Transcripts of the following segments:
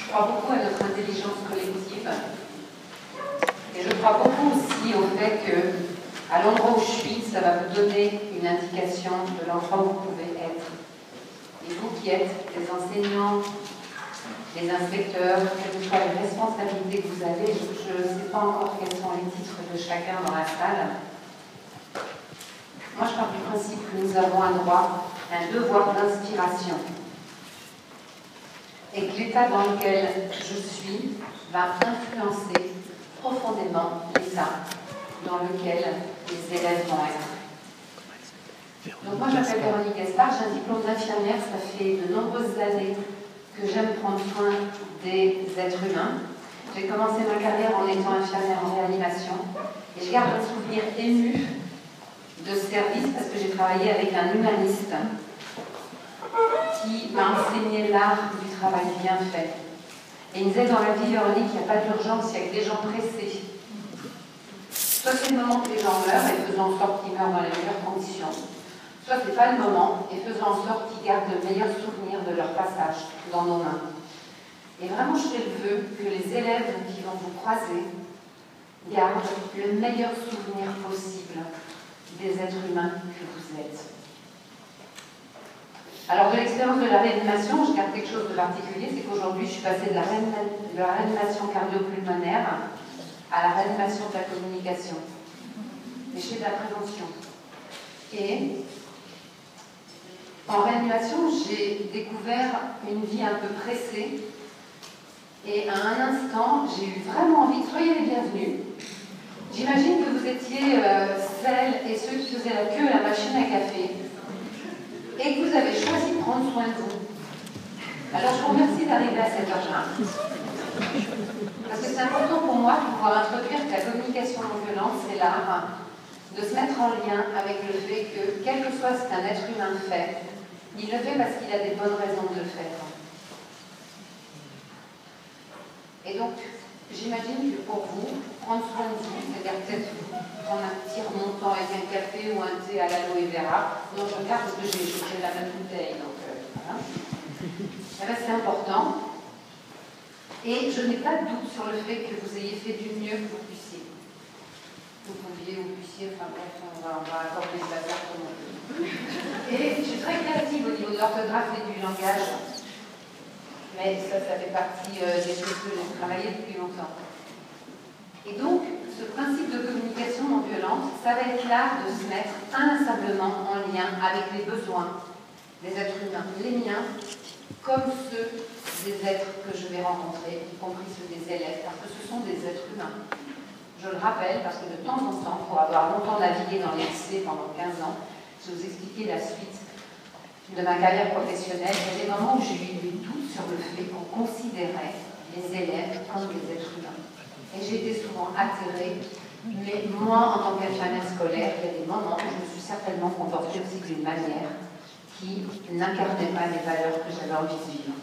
Je crois beaucoup à notre intelligence collective. Et je crois beaucoup aussi au fait que, à l'endroit où je suis, ça va vous donner une indication de l'endroit où vous pouvez être. Et vous qui êtes des enseignants, les inspecteurs, quelles que soient les responsabilités que vous avez, je ne sais pas encore quels sont les titres de chacun dans la salle. Moi, je pars du principe que nous avons un droit, un devoir d'inspiration. Et que l'état dans lequel je suis va influencer profondément l'état dans lequel les élèves vont être. Donc moi, je m'appelle Véronique Gaspard, j'ai un diplôme d'infirmière, ça fait de nombreuses années que j'aime prendre soin des êtres humains. J'ai commencé ma carrière en étant infirmière en réanimation et je garde un souvenir ému de ce service parce que j'ai travaillé avec un humaniste qui m'a enseigné l'art du travail bien fait. Et il me disait dans la vie, Véronique, il n'y a pas d'urgence, il y a que des gens pressés. Soit c'est le moment que les gens meurent et faisons en sorte qu'ils meurent dans les meilleures conditions, soit c'est pas le moment et faisons en sorte qu'ils gardent de meilleurs souvenirs de leur passage dans nos mains. Et vraiment, je fais le vœu que les élèves qui vont vous croiser gardent le meilleur souvenir possible des êtres humains que vous êtes. Alors, de l'expérience de la réanimation, je garde quelque chose de particulier, c'est qu'aujourd'hui, je suis passée de la réanimation cardio-pulmonaire à la réanimation de la communication. Mais je fais de la prévention. Et en réanimation, j'ai découvert une vie un peu pressée. Et à un instant, j'ai eu vraiment envie, soyez les bienvenus. J'imagine que vous étiez celles et ceux qui faisaient la queue à la machine à café et que vous avez choisi de prendre soin de vous. Alors je vous remercie d'arriver à cette heure-là. Parce que c'est important pour moi de pouvoir introduire que la communication non violente, c'est l'art de se mettre en lien avec le fait que, quel que soit ce qu'un être humain fait, il le fait parce qu'il a des bonnes raisons de le faire. Et donc, j'imagine que pour vous, prendre soin de vous, c'est-à-dire peut-être prendre un petit remontant avec un café ou un thé à l'aloe vera. Non, je regarde parce que j'ai la même bouteille, donc voilà. C'est important. Et je n'ai pas de doute sur le fait que vous ayez fait du mieux que vous puissiez. Vous pouviez, vous puissiez, enfin bref, on va accorder le bazar comme on veut. Et je suis très créative au niveau de l'orthographe et du langage. Mais ça fait partie des choses que j'ai travaillé depuis longtemps. Et donc, ce principe de communication non violente, ça va être là de se mettre inlassablement en lien avec les besoins des êtres humains, les miens, comme ceux des êtres que je vais rencontrer, y compris ceux des élèves, parce que ce sont des êtres humains. Je le rappelle, parce que de temps en temps, pour avoir longtemps navigué dans les lycées pendant 15 ans, je vais vous expliquer la suite de ma carrière professionnelle. Il y a des moments où j'ai eu des doutes sur le fait qu'on considérait les élèves comme des êtres humains. Et j'ai été souvent atterrée, mais moi, en tant qu'infirmière scolaire, il y a des moments où je me suis certainement comportée aussi d'une manière qui n'incarnait pas les valeurs que j'avais envie de vivre.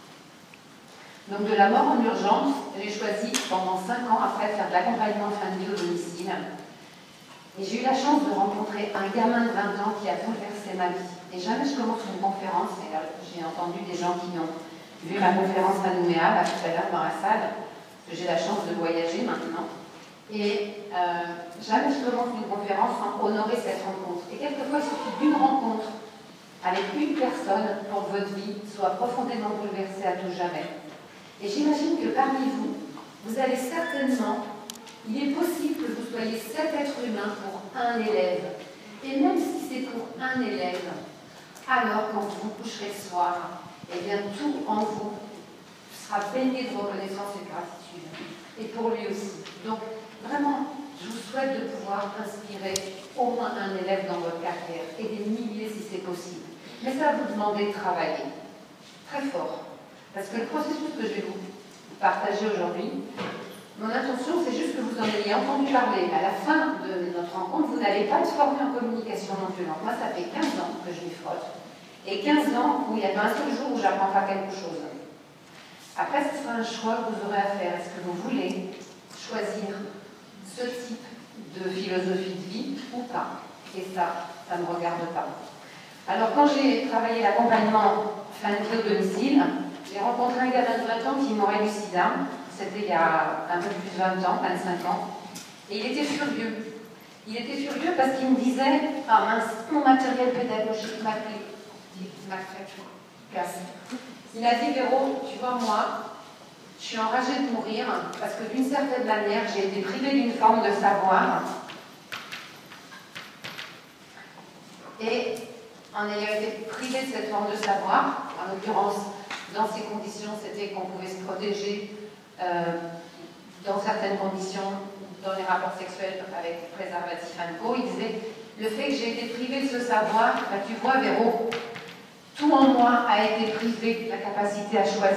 Donc de la mort en urgence, j'ai choisi pendant 5 ans après de faire de l'accompagnement fin de vie au domicile. Et j'ai eu la chance de rencontrer un gamin de 20 ans qui a bouleversé ma vie. Et jamais je commence une conférence, et j'ai entendu des gens qui ont vu ma conférence à Nouméa, là, tout à l'heure dans la salle, parce que j'ai la chance de voyager maintenant. Et jamais je commence une conférence sans honorer cette rencontre. Et quelquefois, il suffit d'une rencontre avec une personne pour que votre vie soit profondément bouleversée à tout jamais. Et j'imagine que parmi vous, vous allez certainement, il est possible que vous soyez 7 êtres humains pour un élève. Et même si c'est pour un élève, alors quand vous vous coucherez ce soir, eh bien tout en vous sera baigné de reconnaissance et de gratitude. Et pour lui aussi. Donc vraiment, je vous souhaite de pouvoir inspirer au moins un élève dans votre carrière, et des milliers si c'est possible. Mais ça va vous demander de travailler très fort. Parce que le processus que je vais vous partager aujourd'hui, mon intention, c'est juste que vous en ayez entendu parler. À la fin de notre rencontre, vous n'allez pas être formé en communication non violente. Moi, ça fait 15 ans que je m'y frotte. Et 15 ans où il n'y a pas un seul jour où je n'apprends pas quelque chose. Après, ce sera un choix que vous aurez à faire. Est-ce que vous voulez choisir ce type de philosophie de vie ou pas? Et ça ne me regarde pas. Alors, quand j'ai travaillé l'accompagnement fin de vie au domicile, j'ai rencontré un gamin de 20 ans qui mourait du sida. C'était il y a un peu plus de 20 ans, 25 ans. Et il était furieux. Il était furieux parce qu'il me disait « Ah mince, mon matériel pédagogique m'a fait casse. » Il m'a dit « Véro, tu vois, moi, je suis enragée de mourir parce que d'une certaine manière, j'ai été privée d'une forme de savoir. Et en ayant été privée de cette forme de savoir, en l'occurrence, dans ces conditions, c'était qu'on pouvait se protéger dans certaines conditions, dans les rapports sexuels avec préservatif co, il disait « Le fait que j'ai été privée de ce savoir, bah, tu vois, Véro, tout en moi a été privé de la capacité à choisir. »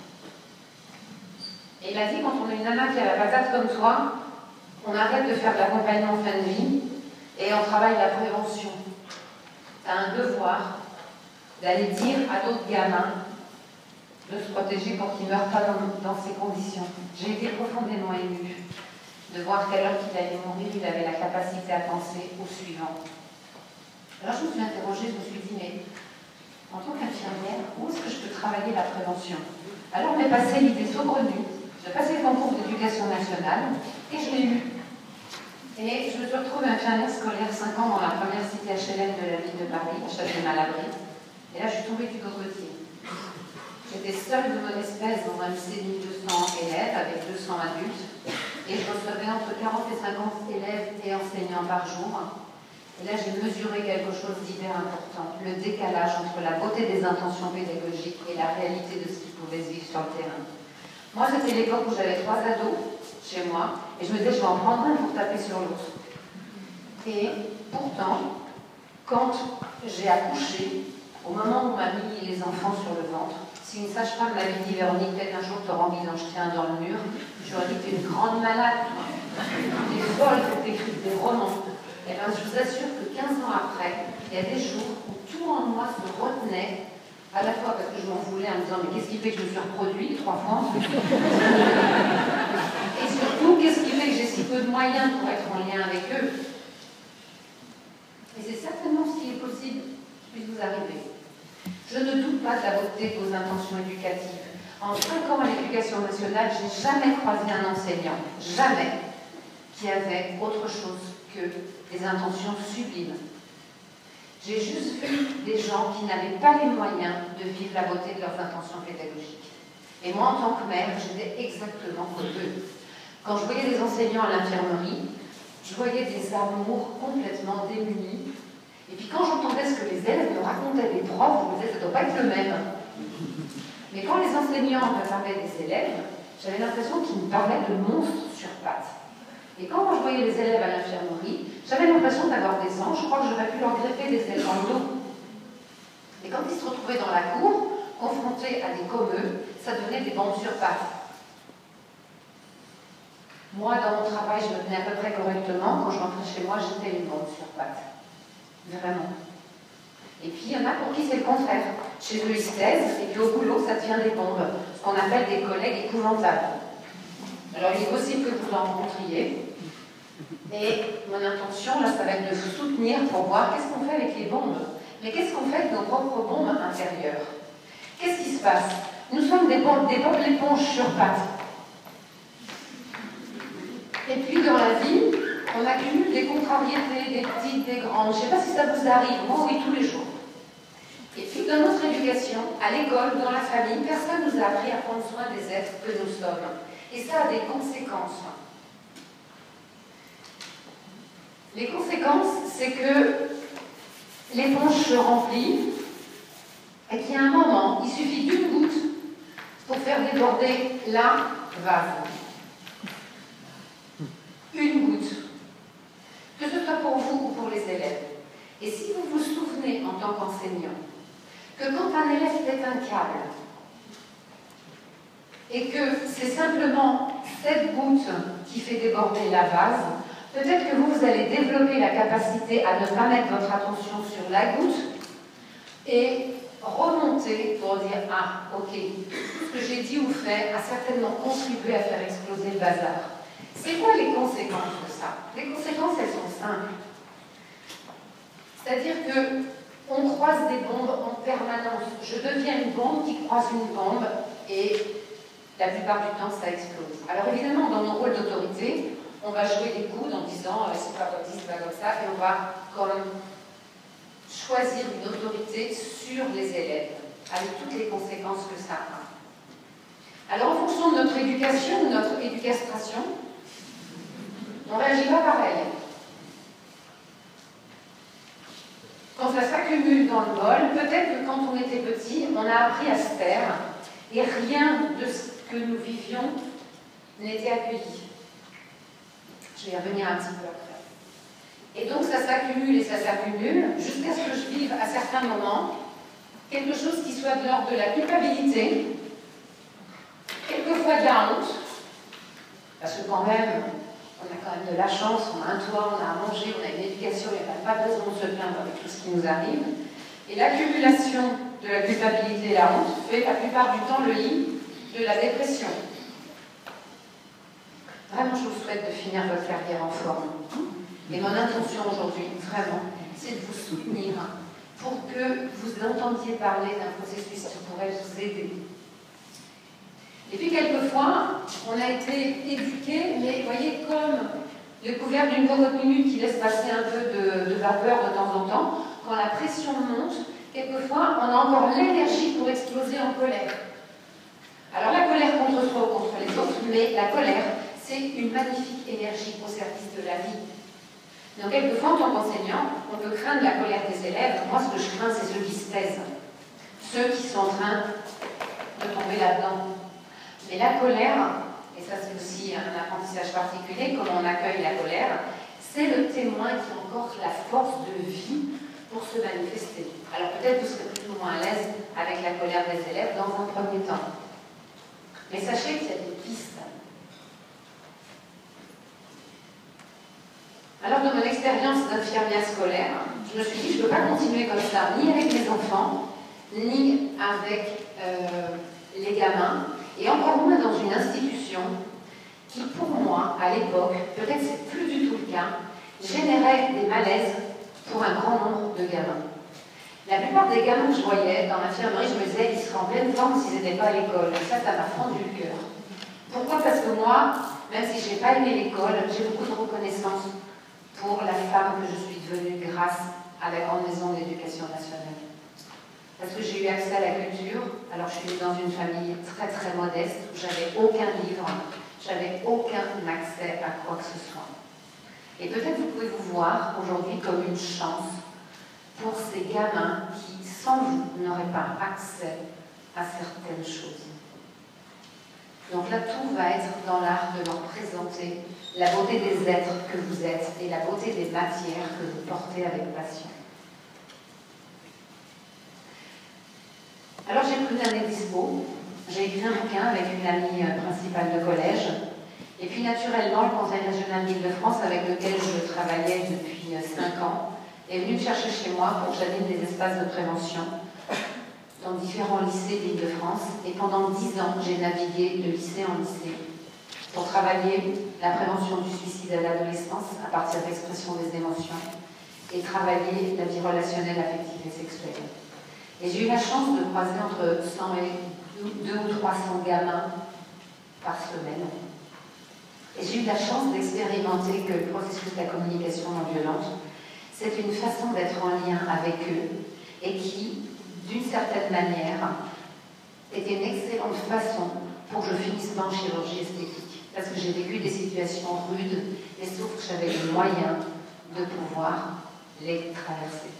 Et il a dit, quand on a une nana qui a la patate comme toi, on arrête de faire de l'accompagnement en fin de vie et on travaille la prévention. Tu as un devoir d'aller dire à d'autres gamins de se protéger pour qu'ils ne meurent pas dans ces conditions. J'ai été profondément émue de voir qu'à l'heure qu'il allait mourir, il avait la capacité à penser au suivant. Alors je me suis interrogée, je me suis dit, mais en tant qu'infirmière, où est-ce que je peux travailler la prévention? Alors m'est passée l'idée saugrenue. J'ai passé le concours d'éducation nationale et je l'ai eu. Et je me suis retrouvée infirmière scolaire 5 ans dans la première cité HLM de la ville de Paris, à Châtelet-Malabry. Et là, je suis tombée du cocotier. J'étais seule de mon espèce dans un lycée de 1200 élèves avec 200 adultes. Et je recevais entre 40 et 50 élèves et enseignants par jour. Et là, j'ai mesuré quelque chose d'hyper important, le décalage entre la beauté des intentions pédagogiques et la réalité de ce qui pouvait se vivre sur le terrain. Moi, c'était l'époque où j'avais 3 ados chez moi, et je me disais, je vais en prendre un pour taper sur l'autre. Et pourtant, quand j'ai accouché, au moment où on m'a mis les enfants sur le ventre, si une sage-femme m'avait dit, Véronique, peut-être un jour tu auras envie d'en jeter un dans le mur, j'aurais dit, t'es une grande malade, t'es folle, t'écris des romans. Et bien, je vous assure que 15 ans après, il y a des jours où tout en moi se retenait, à la fois parce que je m'en voulais en me disant, mais qu'est-ce qui fait que je me suis reproduit 3 fois? Et surtout, qu'est-ce qui fait que j'ai si peu de moyens pour être en lien avec eux? Et c'est certainement ce qui est possible qui puisse vous arriver. Je ne doute pas de la beauté de vos intentions éducatives. En 5 ans à l'éducation nationale, je n'ai jamais croisé un enseignant, jamais, qui avait autre chose que des intentions sublimes. J'ai juste vu des gens qui n'avaient pas les moyens de vivre la beauté de leurs intentions pédagogiques. Et moi, en tant que mère, j'étais exactement comme eux. Quand je voyais des enseignants à l'infirmerie, je voyais des amours complètement démunis. Et puis quand j'entendais ce que les élèves me racontaient des profs, je me disais, ça ne doit pas être le même. Mais quand les enseignants me parlaient des élèves, j'avais l'impression qu'ils me parlaient de monstres sur pattes. Et quand je voyais les élèves à l'infirmerie, j'avais l'impression d'avoir des anges. Je crois que j'aurais pu leur greffer des ailes dans le dos. Et quand ils se retrouvaient dans la cour, confrontés à des comme eux, ça devenait des bombes sur pattes. Moi, dans mon travail, je me tenais à peu près correctement. Quand je rentrais chez moi, j'étais une bombe sur pattes. Vraiment. Et puis, il y en a pour qui c'est le contraire. Chez eux, ils se taisent, et puis au boulot, ça devient des bombes. Ce qu'on appelle des collègues épouvantables. Alors, il est possible que vous en rencontriez. Et mon intention, là, ça va être de vous soutenir pour voir qu'est-ce qu'on fait avec les bombes. Mais qu'est-ce qu'on fait avec nos propres bombes intérieures? Qu'est-ce qui se passe? Nous sommes des bombes d'éponge sur pattes. Et puis, dans la vie, on accumule des contrariétés, des petites, des grandes. Je ne sais pas si ça vous arrive, moi, oui, tous les jours. Et puis, dans notre éducation, à l'école, dans la famille, personne ne nous a appris à prendre soin des êtres que nous sommes. Et ça a des conséquences. Les conséquences, c'est que l'éponge se remplit et qu'il y a un moment, il suffit d'une goutte pour faire déborder la vase. Une goutte. Que ce soit pour vous ou pour les élèves. Et si vous vous souvenez en tant qu'enseignant que quand un élève pète un câble et que c'est simplement cette goutte qui fait déborder la vase, peut-être que vous allez développer la capacité à ne pas mettre votre attention sur la goutte et remonter pour dire « Ah, ok, tout ce que j'ai dit ou fait a certainement contribué à faire exploser le bazar. » C'est quoi les conséquences de ça? Les conséquences, elles sont simples. C'est-à-dire qu'on croise des bombes en permanence. permanence, je deviens une bombe qui croise une bombe et la plupart du temps, ça explose. Alors évidemment, dans nos rôles d'autorité, on va jouer des coudes en disant c'est pas comme ci, c'est pas comme ça, et on va comme choisir une autorité sur les élèves, avec toutes les conséquences que ça a. Alors en fonction de notre éducation ou notre éducastration, on ne réagit pas pareil. Quand ça s'accumule dans le bol, peut-être que quand on était petit, on a appris à se taire et rien de ce que nous vivions n'était accueilli. Je vais y revenir un petit peu après. Et donc ça s'accumule et ça s'accumule jusqu'à ce que je vive à certains moments quelque chose qui soit de l'ordre de la culpabilité, quelquefois de la honte, parce que quand même, on a quand même de la chance, on a un toit, on a à manger, on a une éducation, il n'y a pas de raison de se plaindre avec tout ce qui nous arrive. Et l'accumulation de la culpabilité et la honte fait la plupart du temps le lit de la dépression. Vraiment, je vous souhaite de finir votre carrière en forme. Et mon intention aujourd'hui, vraiment, c'est de vous soutenir pour que vous entendiez parler d'un processus qui pourrait vous aider. Et puis, quelquefois, on a été éduqués, mais vous voyez, comme le couvert d'une cocotte minute qui laisse passer un peu de vapeur de temps en temps, quand la pression monte, quelquefois, on a encore l'énergie pour exploser en colère. Alors, la colère contre soi ou contre les autres, mais la colère, c'est une magnifique énergie au service de la vie. Donc, quelquefois, en tant qu'enseignant, on peut craindre la colère des élèves. Moi, ce que je crains, c'est ceux qui se taisent. Ceux qui sont en train de tomber là-dedans. Mais la colère, et ça c'est aussi un apprentissage particulier, comment on accueille la colère, c'est le témoin qui a encore la force de vie pour se manifester. Alors peut-être vous serez plus ou moins à l'aise avec la colère des élèves dans un premier temps. Mais sachez qu'il y a des pistes. Alors, dans mon expérience d'infirmière scolaire, je me suis dit, je ne peux pas continuer comme ça, ni avec les enfants, ni avec les gamins, et encore moins dans une institution qui, pour moi, à l'époque, peut-être c'est plus du tout le cas, générait des malaises pour un grand nombre de gamins. La plupart des gamins que je voyais dans l'infirmerie, je me disais, ils seraient en pleine forme s'ils n'étaient pas à l'école. Et ça m'a fendu le cœur. Pourquoi? Parce que moi, même si je n'ai pas aimé l'école, j'ai beaucoup de reconnaissance pour la femme que je suis devenue grâce à la Grande Maison de l'Éducation nationale. Parce que j'ai eu accès à la culture, alors je suis née dans une famille très très modeste, où j'avais aucun livre, j'avais aucun accès à quoi que ce soit. Et peut-être vous pouvez vous voir aujourd'hui comme une chance pour ces gamins qui, sans vous, n'auraient pas accès à certaines choses. Donc là, tout va être dans l'art de leur présenter la beauté des êtres que vous êtes et la beauté des matières que vous portez avec passion. Alors j'ai pris l'année dispo, j'ai écrit un bouquin avec une amie principale de collège, et puis naturellement le Conseil régional d'Île-de-France avec lequel je travaillais depuis 5 ans est venu me chercher chez moi pour que j'anime des espaces de prévention dans différents lycées d'Île-de-France, et pendant 10 ans j'ai navigué de lycée en lycée pour travailler la prévention du suicide à l'adolescence à partir de l'expression des émotions et travailler la vie relationnelle, affective et sexuelle. Et j'ai eu la chance de croiser entre 100 et 200 ou 300 gamins par semaine. Et j'ai eu la chance d'expérimenter que le processus de la communication non violente, c'est une façon d'être en lien avec eux et qui, d'une certaine manière, était une excellente façon pour que je finisse pas en chirurgie esthétique. Parce que j'ai vécu des situations rudes, et sauf que j'avais les moyens de pouvoir les traverser.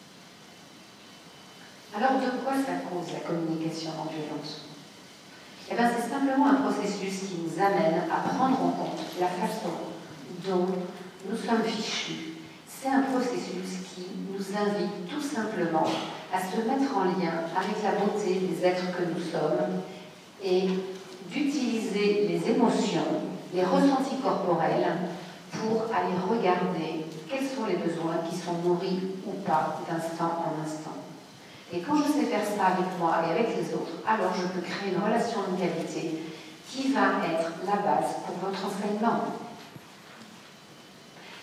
Alors, de quoi ça cause la communication non violente? Eh bien, c'est simplement un processus qui nous amène à prendre en compte la façon dont nous sommes fichus. C'est un processus qui nous invite tout simplement à se mettre en lien avec la bonté des êtres que nous sommes et d'utiliser les émotions, les ressentis corporels pour aller regarder quels sont les besoins qui sont nourris ou pas d'instant en instant. Et quand je sais faire ça avec moi et avec les autres, alors je peux créer une relation de qualité qui va être la base pour votre enseignement.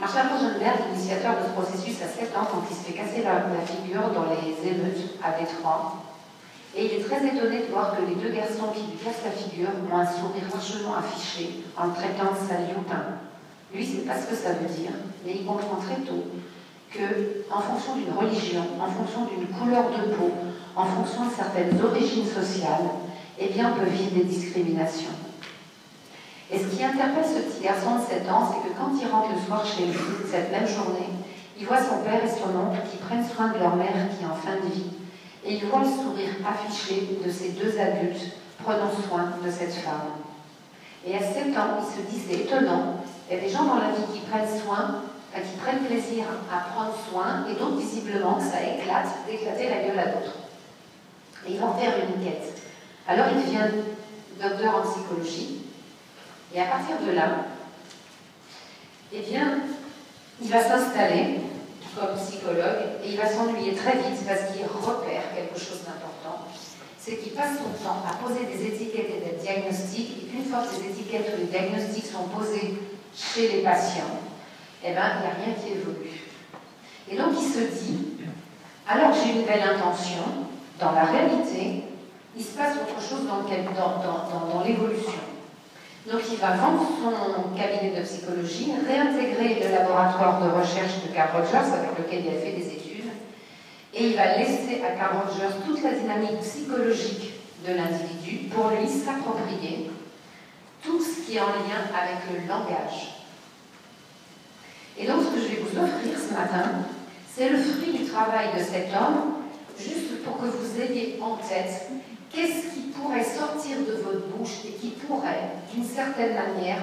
Marshall Rosenberg, initiateur de ce processus à 7 ans, quand il se fait casser la figure dans les émeutes à Détroit, et il est très étonné de voir que les deux garçons qui lui cassent la figure ont un sourire largement affiché en le traitant de saliotin. Lui, il ne sait pas ce que ça veut dire, mais il comprend très tôt que, en fonction d'une religion, en fonction d'une couleur de peau, en fonction de certaines origines sociales, eh bien, on peut vivre des discriminations. Et ce qui interpelle ce petit garçon de 7 ans, c'est que quand il rentre le soir chez lui, cette même journée, il voit son père et son oncle qui prennent soin de leur mère qui est en fin de vie. Et il voit le sourire affiché de ces deux adultes prenant soin de cette femme. Et à 7 ans, il se dit, c'est étonnant, il y a des gens dans la vie qui prennent soin, qui prennent plaisir à prendre soin, et d'autres, visiblement, ça éclate d'éclater la gueule à d'autres. Et il va en faire une quête. Alors il devient docteur en psychologie, et à partir de là, eh bien, il va s'installer comme psychologue et il va s'ennuyer très vite parce qu'il repère quelque chose d'important. C'est qu'il passe son temps à poser des étiquettes et des diagnostics, et qu'une fois que ces étiquettes ou les diagnostics sont posés chez les patients, eh bien, il n'y a rien qui évolue. Et donc, il se dit, alors que j'ai une belle intention, dans la réalité, il se passe autre chose dans l'évolution. Donc il va vendre son cabinet de psychologie, réintégrer le laboratoire de recherche de Carl Rogers avec lequel il a fait des études, et il va laisser à Carl Rogers toute la dynamique psychologique de l'individu pour lui s'approprier tout ce qui est en lien avec le langage. Et donc ce que je vais vous offrir ce matin, c'est le fruit du travail de cet homme, juste pour que vous ayez en tête qu'est-ce qui pourrait sortir de votre bouche et qui pourrait, d'une certaine manière,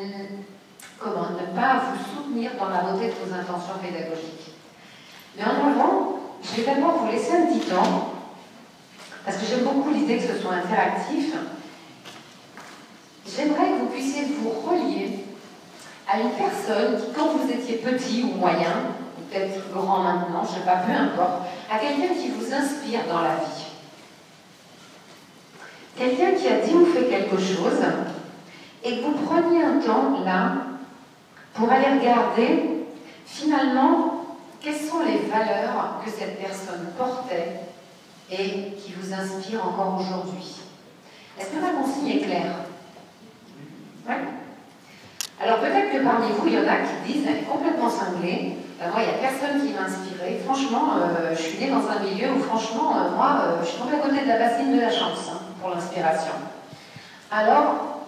ne pas vous soutenir dans la beauté de vos intentions pédagogiques. Mais en avant, je vais d'abord vous laisser un petit temps, parce que j'aime beaucoup l'idée que ce soit interactif. J'aimerais que vous puissiez vous relier à une personne qui, quand vous étiez petit ou moyen, ou peut-être grand maintenant, je ne sais pas, peu importe, à quelqu'un qui vous inspire dans la vie. Quelqu'un qui a dit ou fait quelque chose, et que vous preniez un temps, là, pour aller regarder, finalement, quelles sont les valeurs que cette personne portait et qui vous inspirent encore aujourd'hui. Est-ce que ma consigne est claire? Oui. Alors peut-être que parmi vous, il y en a qui disent, elle est complètement cinglée, moi, il n'y a personne qui m'a inspirée. Franchement, je suis née dans un milieu où, franchement, moi, je suis tombée à côté de la bassine de la chance, hein, pour l'inspiration. Alors,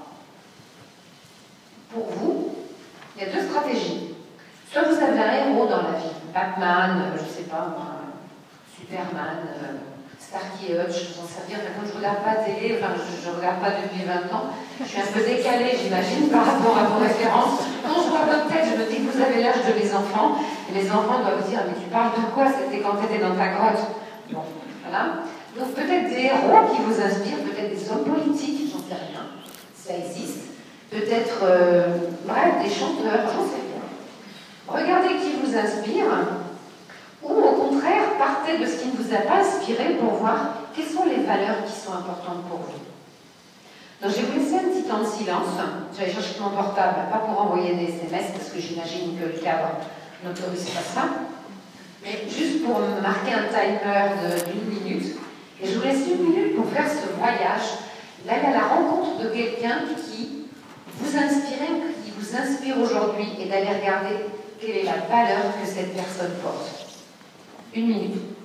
pour vous, il y a deux stratégies. Soit vous avez un héros dans la vie, Batman, je ne sais pas, Superman, Starkey Hutch, j'en sais rien, comme je ne regarde pas la télé, enfin je ne regarde pas depuis 20 ans, je suis un peu décalée, j'imagine, par rapport à vos références. Quand je vois votre tête, je me dis que vous avez l'âge de mes enfants, et les enfants doivent vous dire, mais tu parles de quoi? C'était quand tu étais dans ta grotte. Bon, voilà. Donc peut-être des héros qui vous inspirent, peut-être des hommes politiques, j'en sais rien, ça existe. Peut-être, bref, des chanteurs, j'en sais rien. Regardez qui vous inspire, ou au contraire, partez de ce qui ne vous a pas inspiré pour voir quelles sont les valeurs qui sont importantes pour vous. Donc je vais vous laisser un petit temps de silence. Je vais aller chercher mon portable, pas pour envoyer des SMS, parce que j'imagine que le cadre n'autorise pas ça, mais juste pour marquer un timer d'1 minute. Et je vous laisse 1 minute pour faire ce voyage, d'aller à la rencontre de quelqu'un qui vous inspire, qui vous inspire aujourd'hui, et d'aller regarder quelle est la valeur que cette personne porte. 1 minute.